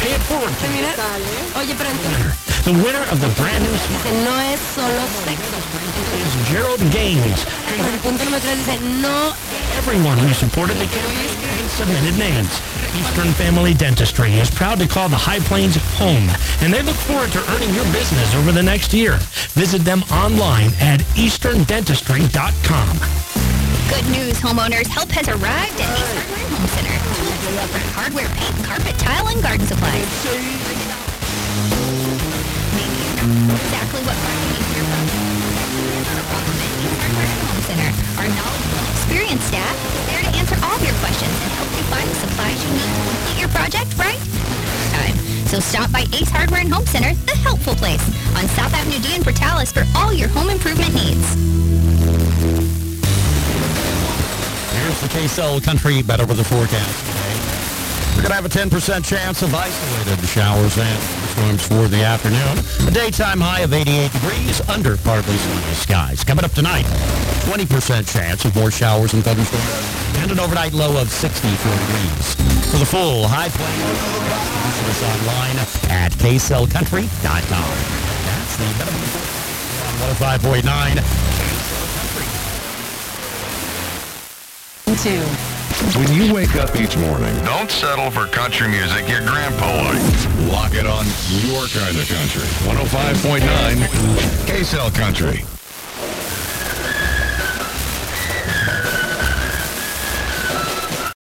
Pay it forward. Mira. Oye, pero entonces The winner of the brand new dice, no es solo sexo. is Gerald Gaines. El punto número 3 dice, no. Everyone who supported the campaign and submitted names. Eastern Family Dentistry is proud to call the High Plains home, and they look forward to earning your business over the next year. Visit them online at easterndentistry.com. Good news, homeowners. Help has arrived at Ace Hardware and Home Center. For hardware, paint, carpet, tile, and garden supplies. Exactly what part you need for your project. Not a problem at Ace Hardware and Home Center. Our knowledgeable, experienced staff is there to answer all of your questions and help you find the supplies you need to complete your project right time. So stop by Ace Hardware and Home Center, the helpful place, on South Avenue D in Portales for all your home improvement needs. Here's the KSL Country better weather forecast today. We're going to have a 10% chance of isolated showers and storms for the afternoon. A daytime high of 88 degrees under partly sunny skies. Coming up tonight, 20% chance of more showers and thunderstorms and an overnight low of 64 degrees. For the full High Plains, visit us online at kslcountry.com. That's the better weather forecast on 105.9. When you wake up each morning, Don't settle for country music your grandpa liked. lock it on your kind of country. 105.9 KSL Country.